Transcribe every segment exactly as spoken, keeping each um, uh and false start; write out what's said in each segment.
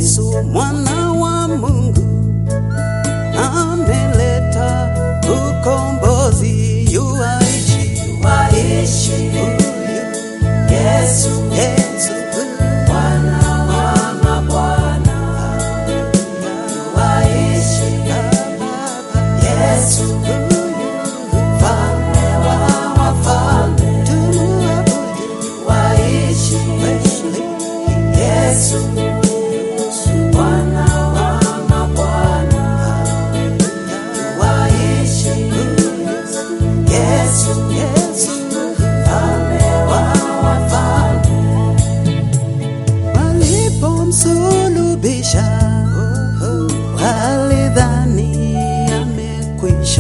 Yesu mwana wa Mungu ameleta ukombozi, yuaishi, waishi Yesu, Yesu Bwana wa mabwana, waishi Yesu, mfalme wa wafalme, waishi Yesu, Bwana wa mabwana, waishi Yesu, Yesu mfalme wa wafalme. Walipomsulubisha walidhani amekwisha,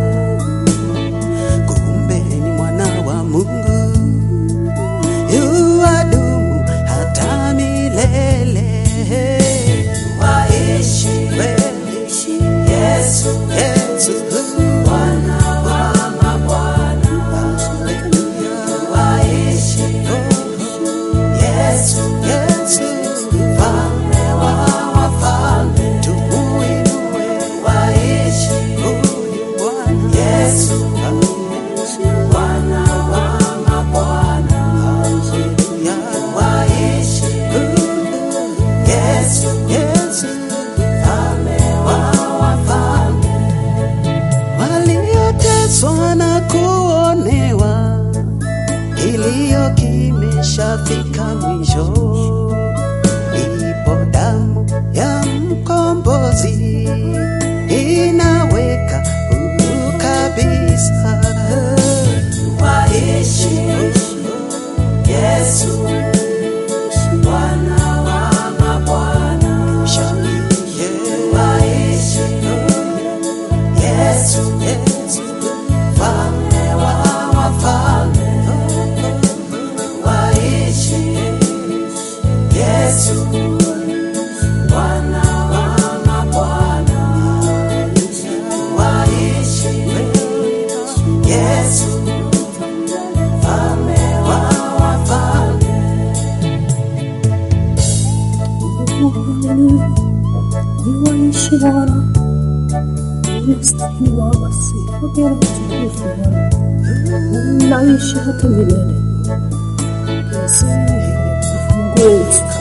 kumbe ni mwana wa Mungu, yuadumu hata milele. Waishi Yesu, Yesu Bwana wa mabwana, waishi Yesu, Yesu mfalme wa wafalme, tumuinue waishi huyu Bwana Yesu, Bwana wa mabwana, waishi Yesu, Yesu mfalme wa wafalme. walioteswa na kuonewa, kilio kimeshafika mwisho. Ipo damu ya mkombozi inaweka huru kabisa. Waishi Yesu, Bwana wa mabwana, Shangilie waishi Yesu, Yesu, mfalme wa wafalme, waishi Yesu, Bwana wa mabwana, waishi Yesu, mfalme wa wafalme. Niwaishi Bwana, unastahili Baba sifa, pokea utukufu Bwana. Unaishi hata milele. Yesu, ufungue